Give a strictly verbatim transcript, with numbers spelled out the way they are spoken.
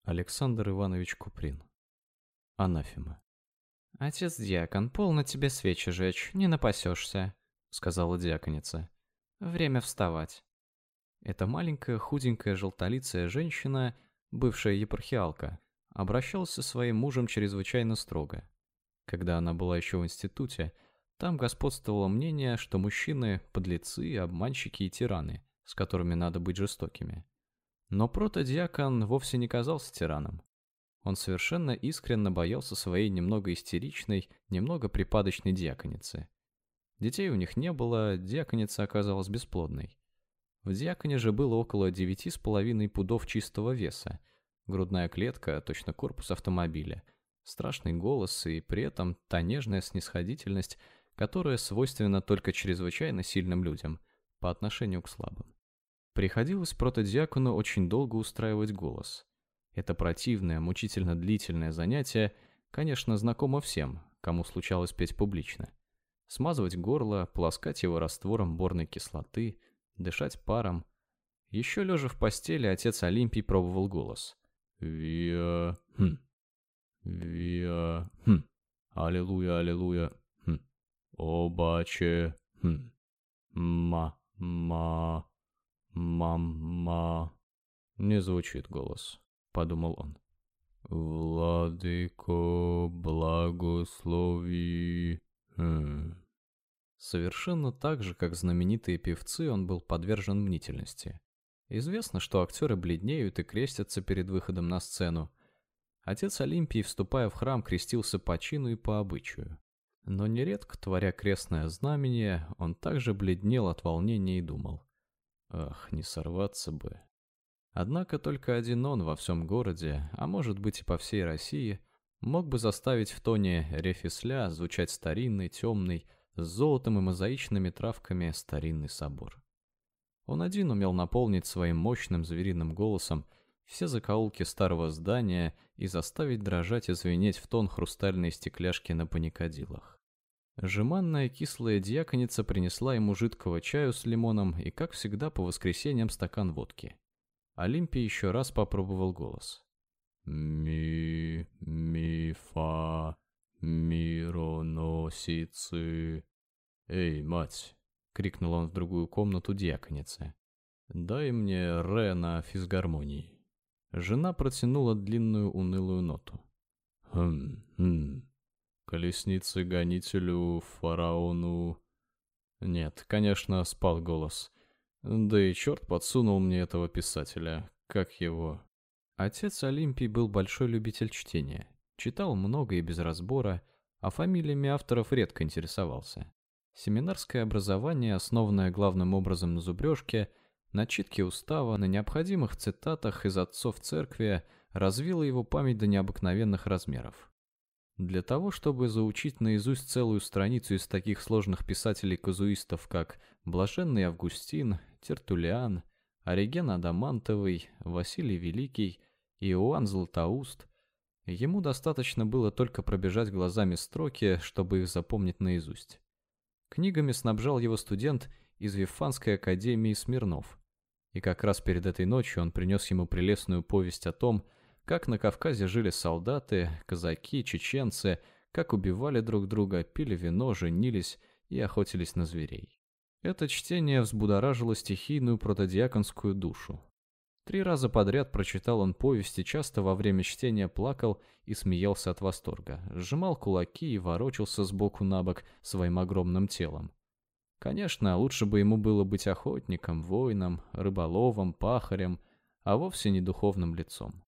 Александр Иванович Куприн. Анафема. «Отец-диакон, полно тебе свечи жечь, не напасешься», — сказала диаконица. «Время вставать». Эта маленькая худенькая желтолицая женщина, бывшая епархиалка, обращалась со своим мужем чрезвычайно строго. Когда она была еще в институте, там господствовало мнение, что мужчины – подлецы, обманщики и тираны, с которыми надо быть жестокими. Но протодиакон вовсе не казался тираном. Он совершенно искренне боялся своей немного истеричной, немного припадочной диаконицы. Детей у них не было, диаконица оказалась бесплодной. В диаконе же было около девяти с половиной пудов чистого веса, грудная клетка, точно корпус автомобиля, страшный голос и при этом та нежная снисходительность, которая свойственна только чрезвычайно сильным людям по отношению к слабым. Приходилось протодиакону очень долго устраивать голос. Это противное, мучительно длительное занятие, конечно, знакомо всем, кому случалось петь публично. Смазывать горло, полоскать его раствором борной кислоты, дышать паром. Еще лежа в постели, отец Олимпий пробовал голос. «Виа... хм... Виа... хм... Аллилуйя, аллилуйя... хм... Обаче... хм... Ма... ма... Мама...» «Не звучит голос», — подумал он. «Владыко, благослови...» хм. Совершенно так же, как знаменитые певцы, он был подвержен мнительности. Известно, что актеры бледнеют и крестятся перед выходом на сцену. Отец Олимпий, вступая в храм, крестился по чину и по обычаю. Но нередко, творя крестное знамение, он также бледнел от волнения и думал: «Ах, не сорваться бы». Однако только один он во всем городе, а может быть и по всей России, мог бы заставить в тоне рефисля звучать старинный, темный, с золотом и мозаичными травками старинный собор. Он один умел наполнить своим мощным звериным голосом все закоулки старого здания и заставить дрожать и звенеть в тон хрустальные стекляшки на паникадилах. Жеманная кислая диаконица принесла ему жидкого чаю с лимоном и, как всегда, по воскресеньям стакан водки. Олимпий еще раз попробовал голос. «Ми, ми, фа, мироносицы». «Эй, мать!» — крикнул он в другую комнату диаконице. «Дай мне ре на физгармонии». Жена протянула длинную унылую ноту. «Хм, хм, колесницы гонителю, фараону...» Нет, конечно, спал голос. Да и черт подсунул мне этого писателя. Как его? Отец Олимпий был большой любитель чтения. Читал много и без разбора, а фамилиями авторов редко интересовался. Семинарское образование, основанное главным образом на зубрежке, на читке устава, на необходимых цитатах из отцов церкви, развило его память до необыкновенных размеров. Для того, чтобы заучить наизусть целую страницу из таких сложных писателей-казуистов, как Блаженный Августин, Тертуллиан, Ориген Адамантовый, Василий Великий и Иоанн Златоуст, ему достаточно было только пробежать глазами строки, чтобы их запомнить наизусть. Книгами снабжал его студент из Вифанской академии Смирнов, и как раз перед этой ночью он принес ему прелестную повесть о том, как на Кавказе жили солдаты, казаки, чеченцы, как убивали друг друга, пили вино, женились и охотились на зверей. Это чтение взбудоражило стихийную протодиаконскую душу. Три раза подряд прочитал он повесть и часто во время чтения плакал и смеялся от восторга, сжимал кулаки и ворочался сбоку на бок своим огромным телом. Конечно, лучше бы ему было быть охотником, воином, рыболовом, пахарем, а вовсе не духовным лицом.